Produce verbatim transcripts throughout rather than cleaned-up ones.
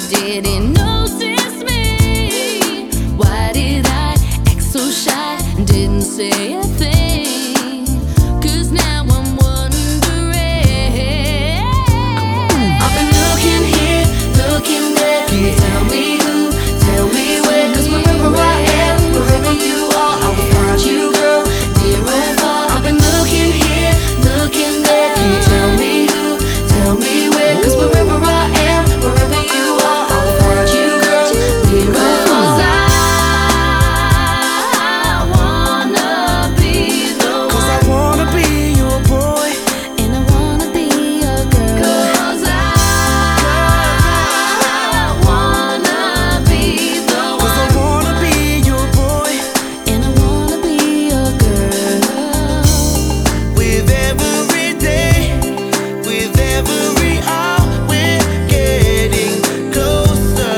didn't notice me. Why did I act so shy and didn't say a thing? Cause now I'm wondering. I've been looking here, looking there. Can you tell me who, tell me where? Cause wherever I am, wherever you are, I will find you, girl, near or far. I've been looking here, looking there. Can you tell me who, tell me where? Cause wherever I am, wherever you are, I will find you, girl, near or far. I wanna be the one. Cause I wanna be your boy, and I wanna be your girl. Cause I wanna be the one. cause I wanna be your boy. And I wanna be your girl. With every day, with every hour, we're getting closer.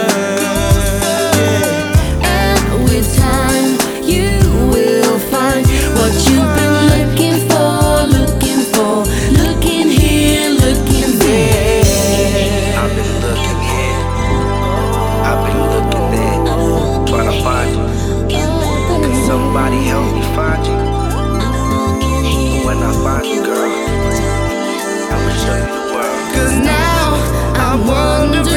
And with time, you will find what you've been looking for, looking for, looking here, looking there. I've been looking here, I've been looking there, trying to find you. Can somebody help me find you? But when I find you, girl, I will show you the world. Cause now I'm wondering.